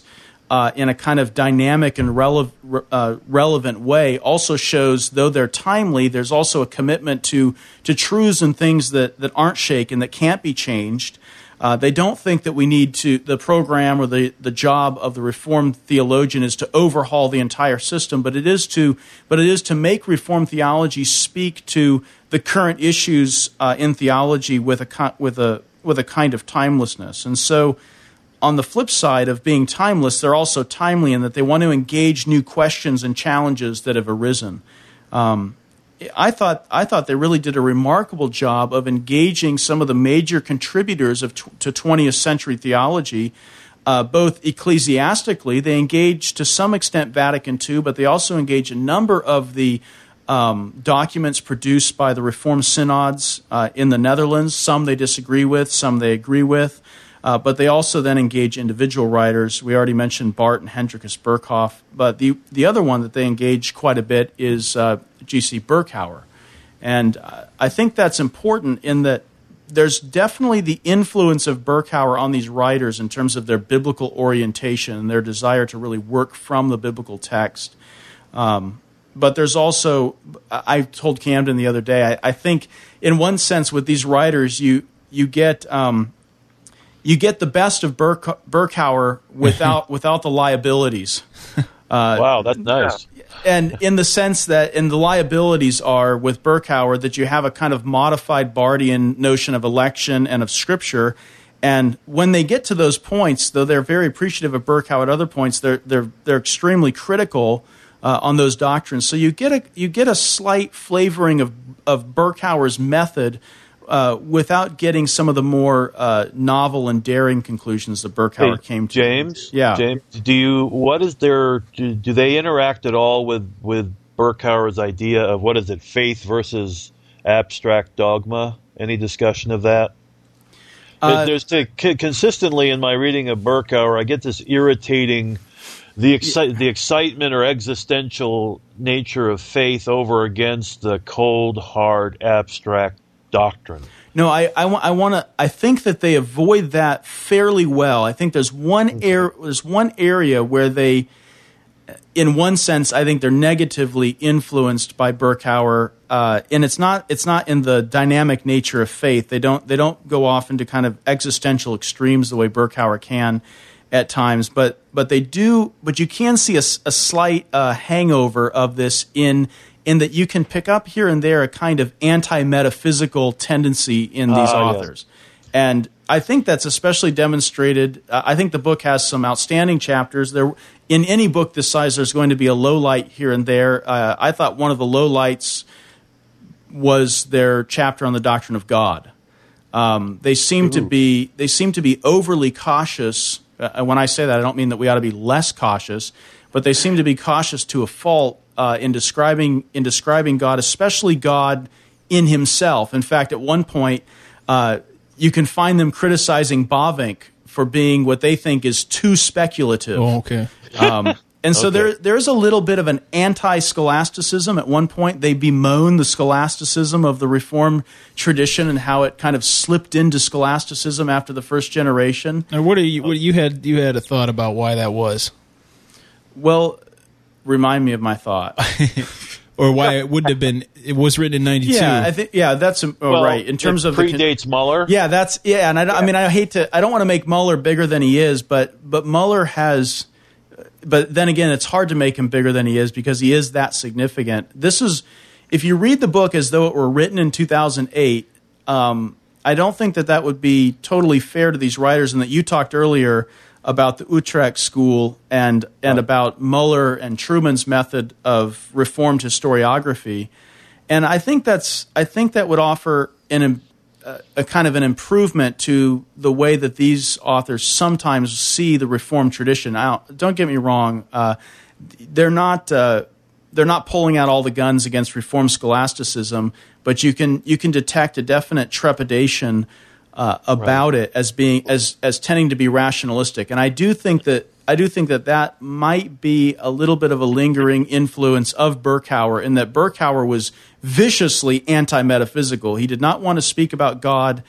uh, in a kind of dynamic and rele- uh, relevant way also shows, though they're timely, there's also a commitment to to truths and things that, that aren't shaken, that can't be changed. Uh, they don't think that we need to, the program or the, the job of the Reformed theologian is to overhaul the entire system, but it is to, but it is to make Reformed theology speak to the current issues uh, in theology with a with a with a kind of timelessness. And so, on the flip side of being timeless, they're also timely in that they want to engage new questions and challenges that have arisen. Um, I thought I thought they really did a remarkable job of engaging some of the major contributors of to twentieth century theology, uh, both ecclesiastically. They engaged to some extent Vatican Two, but they also engaged a number of the um, documents produced by the Reformed synods uh, in the Netherlands. Some they disagree with, some they agree with. Uh, but they also then engage individual writers. We already mentioned Barth and Hendrikus Berkhoff, but the the other one that they engage quite a bit is uh, G C Berkouwer. And uh, I think that's important in that there's definitely the influence of Berkouwer on these writers in terms of their biblical orientation and their desire to really work from the biblical text. Um, but there's also, I told Camden the other day, I, I think in one sense with these writers, you, you get... Um, You get the best of Berk- Berkouwer without without the liabilities. Uh, wow, that's nice. And in the sense that, and the liabilities are with Berkouwer that you have a kind of modified Barthian notion of election and of Scripture. And when they get to those points, though they're very appreciative of Berkouwer at other points, they're they're they're extremely critical uh, on those doctrines. So you get a you get a slight flavoring of of Berkouwer's method. Uh, without getting some of the more uh, novel and daring conclusions that Berkouwer hey, came to. James, yeah. James, do you? What is their? Do, do they interact at all with with Berkouwer's idea of what is it, faith versus abstract dogma? Any discussion of that? Uh, There's the, consistently in my reading of Berkouwer, I get this irritating the exci- the excitement or existential nature of faith over against the cold, hard, abstract doctrine. No, I I, I want to. I think that they avoid that fairly well. I think there's one okay. air. There's one area where they, in one sense, I think they're negatively influenced by Berkouwer, uh, and it's not. It's not in the dynamic nature of faith. They don't. They don't go off into kind of existential extremes the way Berkouwer can at times, but but they do. But you can see a, a slight uh, hangover of this in. in that you can pick up here and there a kind of anti-metaphysical tendency in these uh, authors. Yes. And I think that's especially demonstrated. Uh, I think the book has some outstanding chapters. There, in any book this size, there's going to be a low light here and there. Uh, I thought one of the low lights was their chapter on the doctrine of God. Um, they seem Ooh. to be they seem to be overly cautious. Uh, when I say that, I don't mean that we ought to be less cautious, but they seem to be cautious to a fault uh, in describing in describing God, especially God in Himself. In fact, at one point, uh, you can find them criticizing Bavinck for being what they think is too speculative. Oh, okay. Um, and so okay. there there's a little bit of an anti-scholasticism. At one point, they bemoan the scholasticism of the Reformed tradition and how it kind of slipped into scholasticism after the first generation. Now, what are you? What you had? You had a thought about why that was? Well, remind me of my thought. Or why it would have been? It was written in ninety-two. Yeah, I think. Yeah, that's oh, well, right. In terms it of predates the, Muller. Yeah, that's yeah. And I, yeah. I mean, I hate to. I don't want to make Muller bigger than he is, but but Muller has. But then again, it's hard to make him bigger than he is because he is that significant. This is, if you read the book as though it were written in two thousand eight, um, I don't think that that would be totally fair to these writers. And that you talked earlier about the Utrecht school and and right. about Muller and Truman's method of Reformed historiography, and I think that's I think that would offer an a, a kind of an improvement to the way that these authors sometimes see the Reformed tradition. Now, don't get me wrong; uh, they're not uh, they're not pulling out all the guns against Reformed scholasticism, but you can you can detect a definite trepidation Uh, about right. it as being as as tending to be rationalistic, and I do think that I do think that that might be a little bit of a lingering influence of Berkouwer, in that Berkouwer was viciously anti-metaphysical. He did not want to speak about God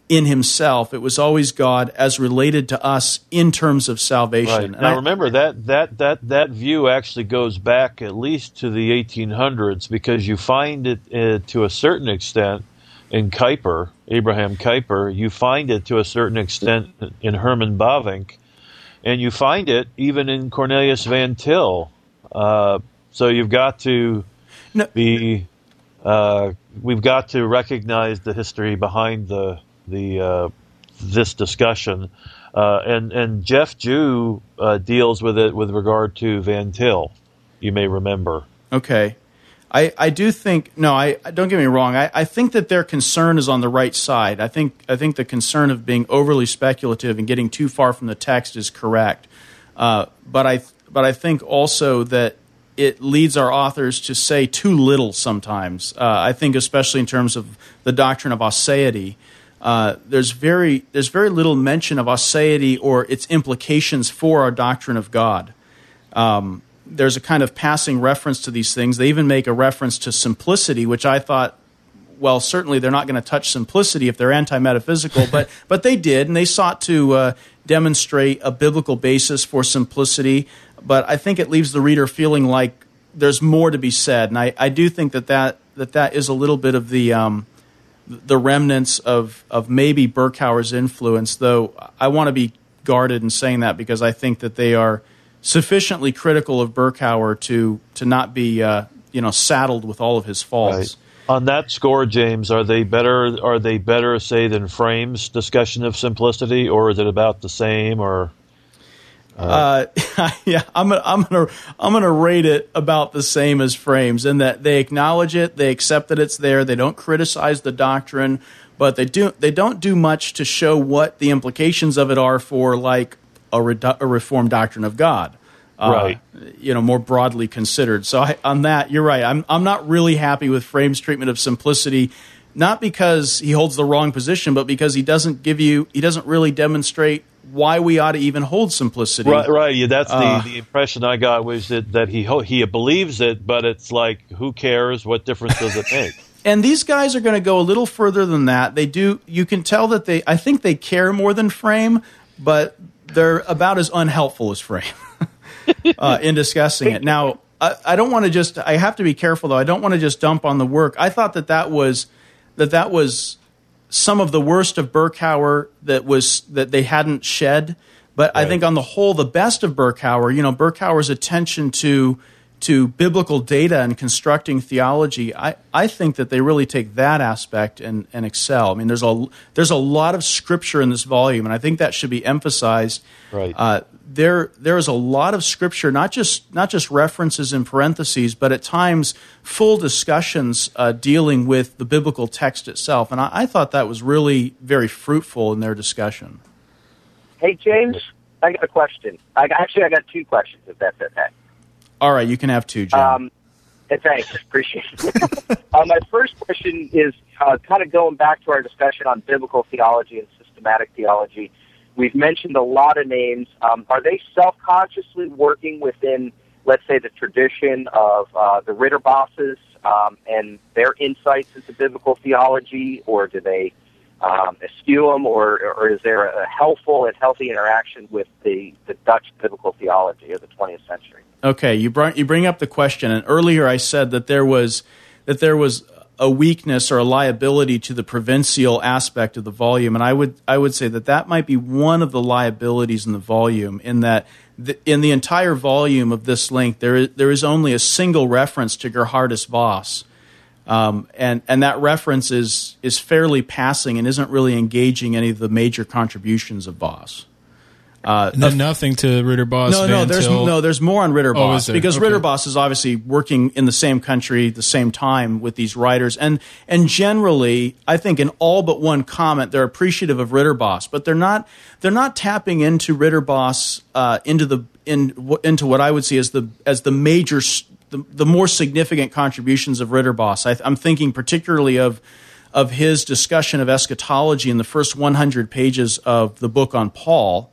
in himself. It was always God as related to us in terms of salvation. Right. And now I, remember that, that, that, that view actually goes back at least to the eighteen hundreds, because you find it uh, to a certain extent in Kuyper, Abraham Kuyper. You find it to a certain extent in Herman Bavinck, and you find it even in Cornelius Van Til. Uh, so you've got to no, be, uh, we've got to recognize the history behind the the uh, this discussion, uh, and and Jeff Jew uh, deals with it with regard to Van Til. You may remember. Okay, I, I do think no. I don't get me wrong. I, I think that their concern is on the right side. I think I think the concern of being overly speculative and getting too far from the text is correct. Uh, but I but I think also that it leads our authors to say too little sometimes. Uh, I think especially in terms of the doctrine of aseity. Uh, there's very there's very little mention of aseity or its implications for our doctrine of God. Um, there's a kind of passing reference to these things. They even make a reference to simplicity, which I thought, well, certainly they're not going to touch simplicity if they're anti-metaphysical, but but they did, and they sought to uh, demonstrate a biblical basis for simplicity. But I think it leaves the reader feeling like there's more to be said, and I, I do think that that, that that is a little bit of the um, the remnants of, of maybe Berkhauer's influence, though I want to be guarded in saying that because I think that they are sufficiently critical of Berkhauer to to not be uh, you know saddled with all of his faults. Right. On that score, James, are they better? Are they better, say, than Frame's discussion of simplicity, or is it about the same? Or uh, uh, yeah, I'm gonna, I'm gonna I'm gonna rate it about the same as Frame's, in that they acknowledge it, they accept that it's there, they don't criticize the doctrine, but they do they don't do much to show what the implications of it are for like a, redu- a Reformed doctrine of God. Uh, right. You know, more broadly considered. So I, on that, you're right. I'm I'm not really happy with Frame's treatment of simplicity, not because he holds the wrong position, but because he doesn't give you, he doesn't really demonstrate why we ought to even hold simplicity. Right, right. Yeah, that's the, Uh, the impression I got was that, that he ho- he believes it, but it's like, who cares? What difference does it make? And these guys are going to go a little further than that. They do. You can tell that they. I think they care more than Frame, but they're about as unhelpful as Frame. Uh, in discussing it. Now, I, I don't want to just, I have to be careful though, I don't want to just dump on the work. I thought that that was, that that was some of the worst of Berkhauer that was, that they hadn't shed. But right. I think on the whole, the best of Berkhauer, you know, Berkhauer's attention to to biblical data and constructing theology, I, I think that they really take that aspect and, and excel. I mean, there's a there's a lot of scripture in this volume, and I think that should be emphasized. Right. Uh, there there is a lot of scripture, not just not just references in parentheses, but at times full discussions uh, dealing with the biblical text itself. And I, I thought that was really very fruitful in their discussion. Hey, James, I got a question. I, actually, I got two questions, if that's okay. All right, you can have two, Jim. Um, thanks, appreciate it. uh, my first question is uh, kind of going back to our discussion on biblical theology and systematic theology. We've mentioned a lot of names. Um, are they self-consciously working within, let's say, the tradition of uh, the Ritterbosses um, and their insights into biblical theology, or do they um, eschew them, or, or is there a helpful and healthy interaction with the, the Dutch biblical theology of the twentieth century? Okay, you bring you bring up the question, and earlier I said that there was that there was a weakness or a liability to the provincial aspect of the volume, and I would I would say that that might be one of the liabilities in the volume, in that the, in the entire volume of this length there is there is only a single reference to Gerhardus Voss, um, and and that reference is is fairly passing and isn't really engaging any of the major contributions of Voss. Uh, no, nothing to Ritterboss. No, no, there's Til. no, there's more on Ritterboss oh, because okay. Ritterboss is obviously working in the same country, the same time with these writers, and and generally, I think in all but one comment, they're appreciative of Ritterboss, but they're not they're not tapping into Ritterboss uh, into the in into what I would see as the as the major the, the more significant contributions of Ritterboss. I, I'm thinking particularly of of his discussion of eschatology in the first one hundred pages of the book on Paul.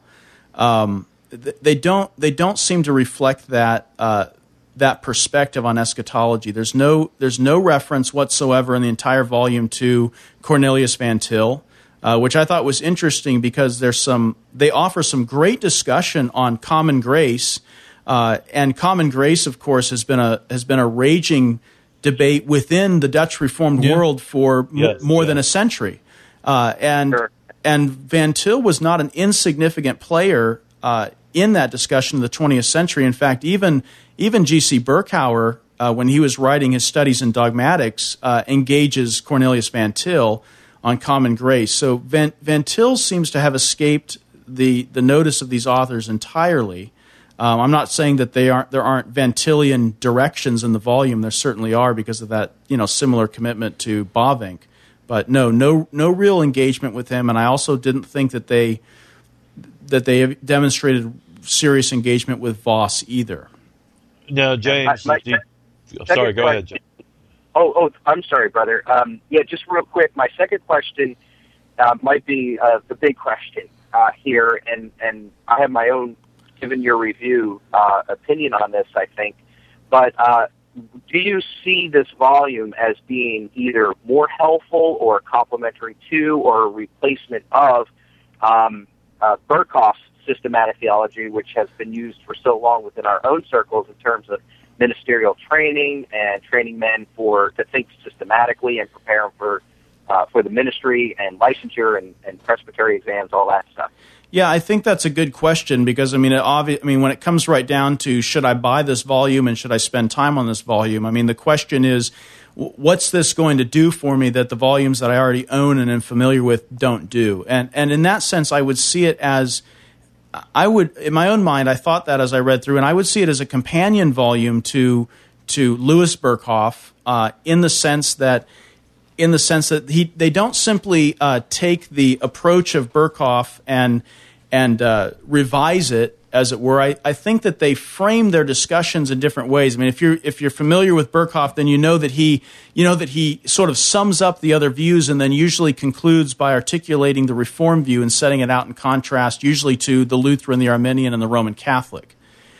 Um, they don't. They don't seem to reflect that uh, that perspective on eschatology. There's no. There's no reference whatsoever in the entire volume to Cornelius Van Til. uh, which I thought was interesting because there's some they offer some great discussion on common grace, uh, and common grace, of course, has been a has been a raging debate within the Dutch Reformed Yeah. world for Yes, m- more yeah. than a century, uh, and Sure. and Van Til was not an insignificant player uh, in that discussion of the twentieth century. In fact, even even G C Berkouwer, uh, when he was writing his studies in dogmatics, uh, engages Cornelius Van Til on common grace. So Van, Van Til seems to have escaped the the notice of these authors entirely. Um, I'm not saying that they aren't there aren't Van Tilian directions in the volume. There certainly are because of that you know similar commitment to Bavinck. But no, no, no real engagement with him, and I also didn't think that they that they have demonstrated serious engagement with Voss either. Now, James, My- my do you- second sorry, go ahead, question- James. Oh, oh, I'm sorry, brother. Um, yeah, just real quick. My second question uh, might be uh, the big question uh, here, and, and I have my own, given your review, uh, opinion on this, I think. But uh, do you see this volume as being either more helpful or complementary to or a replacement of um, uh, Berkhof's systematic theology, which has been used for so long within our own circles in terms of ministerial training and training men for to think systematically and prepare them for uh, for the ministry and licensure and, and presbytery exams, all that stuff? Yeah, I think that's a good question because I mean, it obvi- I mean, when it comes right down to should I buy this volume and should I spend time on this volume? I mean, the question is, w- what's this going to do for me that the volumes that I already own and am familiar with don't do? And and in that sense, I would see it as I would, in my own mind, I thought that as I read through, and I would see it as a companion volume to to Louis Berkhof, uh, in the sense that, in the sense that he they don't simply uh, take the approach of Berkhof and and uh, revise it, as it were. I, I think that they frame their discussions in different ways. I mean, if you're if you're familiar with Berkhof, then you know that he you know that he sort of sums up the other views and then usually concludes by articulating the Reformed view and setting it out in contrast, usually to the Lutheran, the Arminian, and the Roman Catholic.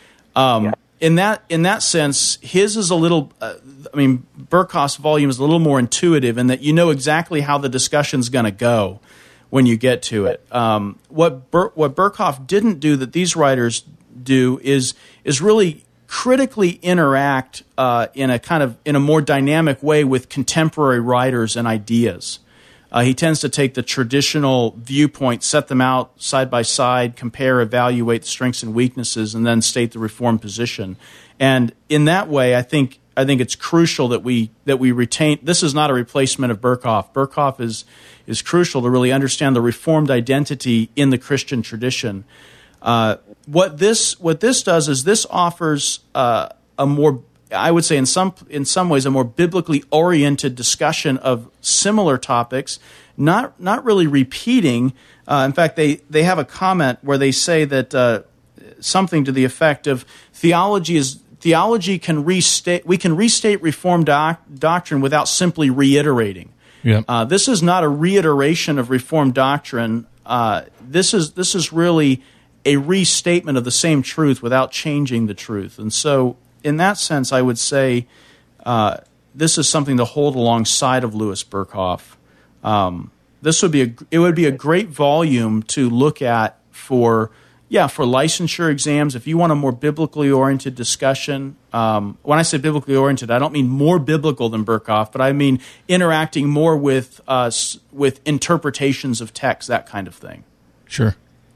Um, Yeah. In that in that sense, his is a little. Uh, I mean, Berkhof's volume is a little more intuitive in that you know exactly how the discussion's going to go when you get to it. Um, what Ber- what Berkhof didn't do that these writers do is is really critically interact uh, in a kind of in a more dynamic way with contemporary writers and ideas. Uh, he tends to take the traditional viewpoint, set them out side by side, compare, evaluate the strengths and weaknesses, and then state the Reformed position. And in that way, I think I think it's crucial that we that we retain. This is not a replacement of Berkhof. Berkhof is is crucial to really understand the Reformed identity in the Christian tradition. Uh, what this what this does is this offers uh, a more, I would say, in some in some ways, a more biblically oriented discussion of similar topics, not not really repeating. Uh, in fact, they they have a comment where they say that uh, something to the effect of theology is theology can restate we can restate Reformed doc, doctrine without simply reiterating. Yeah. Uh, this is not a reiteration of Reformed doctrine. Uh, this is this is really a restatement of the same truth without changing the truth. And so, in that sense, I would say uh, this is something to hold alongside of Louis Berkhof. Um, this would be a it would be a great volume to look at for yeah for licensure exams. If you want a more biblically oriented discussion, um, when I say biblically oriented, I don't mean more biblical than Berkhof, but I mean interacting more with uh, with interpretations of text, that kind of thing. Sure.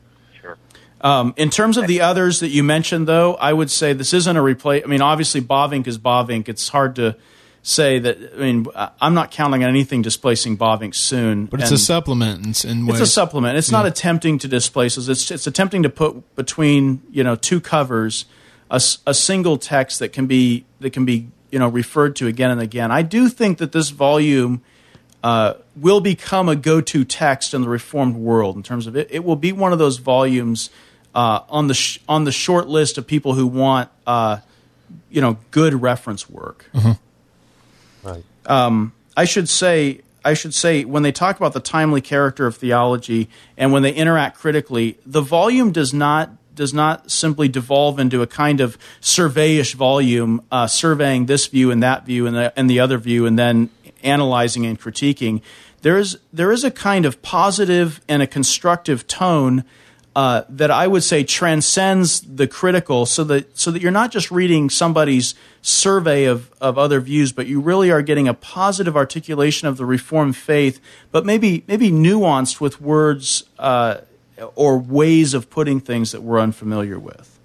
Um, in terms of the others that you mentioned, though, I would say this isn't a replace. I mean, obviously, Bavinck is Bavinck. It's hard to say that. I mean, I'm not counting on anything displacing Bavinck soon. But it's and a supplement in, in ways. It's a supplement. It's Yeah. not attempting to displace us. It's it's attempting to put between you know two covers a, s- a single text that can be that can be you know referred to again and again. I do think that this volume uh, will become a go-to text in the Reformed world in terms of it. It will be one of those volumes uh, on the sh- on the short list of people who want uh, you know good reference work. Right. Um, I should say, I should say, when they talk about the timely character of theology and when they interact critically, the volume does not does not simply devolve into a kind of surveyish volume, uh, surveying this view and that view and the, and the other view, and then analyzing and critiquing, there is there is a kind of positive and a constructive tone uh, that I would say transcends the critical, so that so that you're not just reading somebody's survey of, of other views, but you really are getting a positive articulation of the Reformed faith, but maybe maybe nuanced with words uh, or ways of putting things that we're unfamiliar with.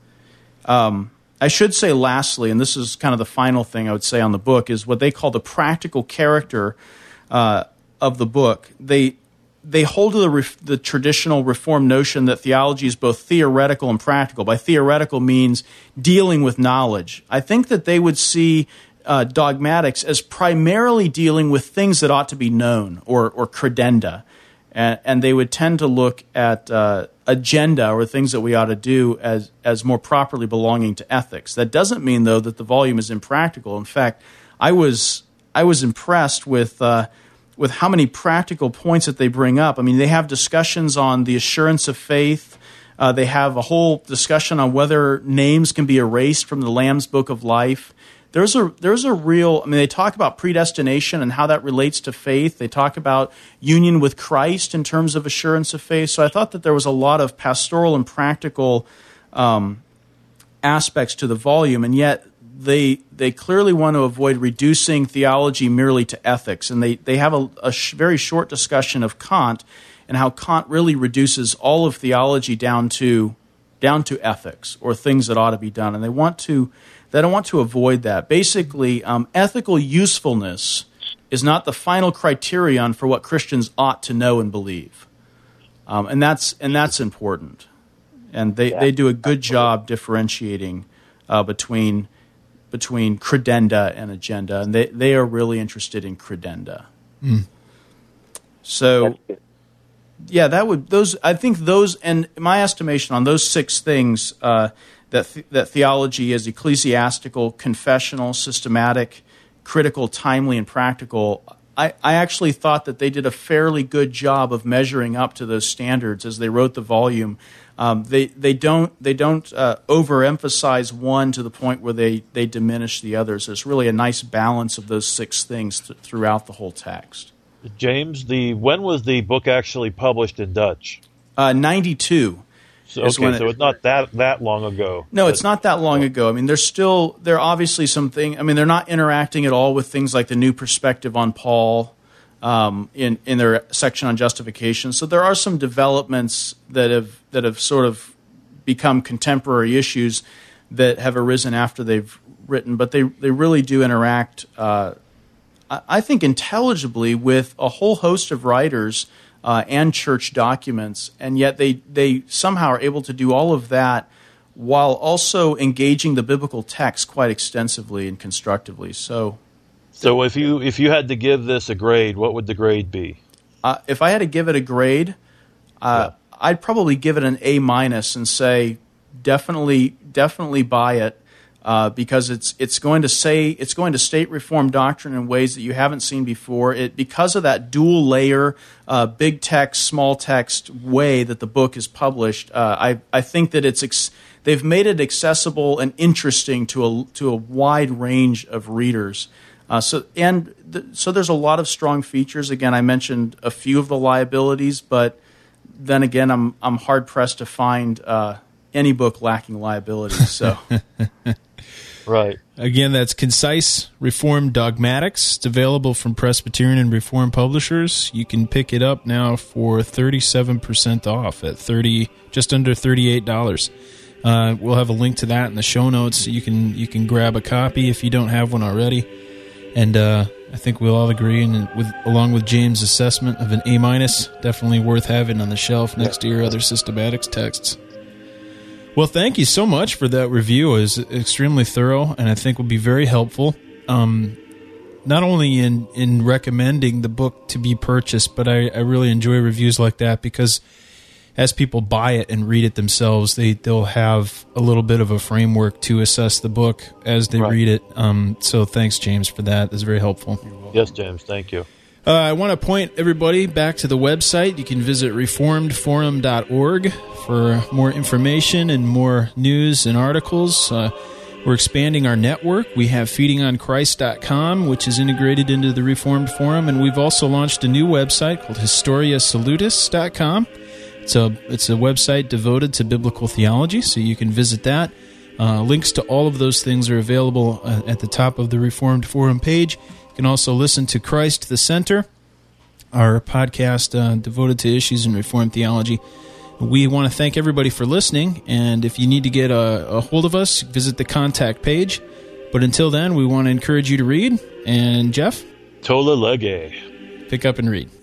Um, I should say lastly, and this is kind of the final thing I would say on the book, is what they call the practical character uh, of the book. They they hold to the, ref, the traditional Reformed notion that theology is both theoretical and practical. By theoretical means dealing with knowledge. I think that they would see uh, dogmatics as primarily dealing with things that ought to be known, or, or credenda. And, and they would tend to look at uh, agenda, or things that we ought to do, as as more properly belonging to ethics. That doesn't mean, though, that the volume is impractical. In fact, I was I was impressed with uh, with how many practical points that they bring up. I mean, they have discussions on the assurance of faith. Uh, they have a whole discussion on whether names can be erased from the Lamb's Book of Life. There's a there's a real, I mean, they talk about predestination and how that relates to faith. They talk about union with Christ in terms of assurance of faith. So I thought that there was a lot of pastoral and practical um, aspects to the volume, and yet they they clearly want to avoid reducing theology merely to ethics. And they, they have a, a sh- very short discussion of Kant and how Kant really reduces all of theology down to down to ethics, or things that ought to be done. And they want to They don't want to avoid that. Basically, um, ethical usefulness is not the final criterion for what Christians ought to know and believe, um, and that's and that's important. And they, Yeah, they do a good absolutely. job differentiating uh, between between credenda and agenda, and they, they are really interested in credenda. Mm. So. That's good. Yeah, that would those. I think those, and my estimation on those six things. Uh, That, th- that theology is ecclesiastical, confessional, systematic, critical, timely, and practical. I, I actually thought that they did a fairly good job of measuring up to those standards as they wrote the volume. Um, they they don't they don't uh, overemphasize one to the point where they, they diminish the others. There's really a nice balance of those six things th- throughout the whole text. James, the when was the book actually published in Dutch? Uh, ninety-two. So, okay, so it's not that that long ago. No, it's not that long ago. I mean, there's still, there are obviously some things, I mean, they're not interacting at all with things like the New Perspective on Paul um, in, in their section on justification. So there are some developments that have that have sort of become contemporary issues that have arisen after they've written, but they, they really do interact, uh, I, I think, intelligibly with a whole host of writers Uh, and church documents, and yet they, they somehow are able to do all of that while also engaging the biblical text quite extensively and constructively. So, so if you if you had to give this a grade, what would the grade be? uh, if I had to give it a grade, uh, Yeah. I'd probably give it an A minus and say definitely definitely buy it. Uh, because it's it's going to say it's going to state Reformed doctrine in ways that you haven't seen before. It because of that dual layer, uh, big text, small text way that the book is published. Uh, I I think that it's ex- they've made it accessible and interesting to a to a wide range of readers. Uh, so and th- so there's a lot of strong features. Again, I mentioned a few of the liabilities, but then again, I'm I'm hard pressed to find uh, any book lacking liabilities. So. Right. Again, that's Concise Reformed Dogmatics. It's available from Presbyterian and Reformed publishers. You can pick it up now for thirty-seven percent off at thirty, just under thirty-eight dollars. Uh, we'll have a link to that in the show notes. You can you can grab a copy if you don't have one already. And uh, I think we'll all agree, and with along with James' assessment of an A minus, definitely worth having on the shelf next to your other systematics texts. Well, thank you so much for that review. It was extremely thorough, and I think will be very helpful, um, not only in, in recommending the book to be purchased, but I, I really enjoy reviews like that because as people buy it and read it themselves, they, they'll have a little bit of a framework to assess the book as they Right. read it. Um, so thanks, James, for that. That's very helpful. Yes, James. Thank you. Uh, I want to point everybody back to the website. You can visit reformed forum dot org for more information and more news and articles. Uh, We're expanding our network. We have feeding on christ dot com, which is integrated into the Reformed Forum, and we've also launched a new website called historia salutis dot com. It's a, it's a website devoted to biblical theology, so you can visit that. Uh, links to all of those things are available uh, at the top of the Reformed Forum page. You can also listen to Christ the Center, our podcast uh, devoted to issues in Reformed theology. We want to thank everybody for listening, and if you need to get a, a hold of us, visit the contact page. But until then, we want to encourage you to read. And Jeff? Tolle lege. Pick up and read.